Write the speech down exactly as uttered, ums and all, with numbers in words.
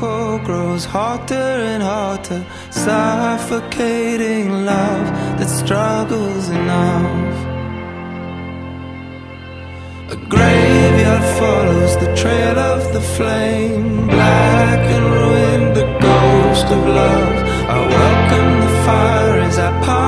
echo grows hotter and hotter, suffocating love that struggles enough. A graveyard follows the trail of the flame, black and ruined, the ghost of love. I welcome the fire as I pass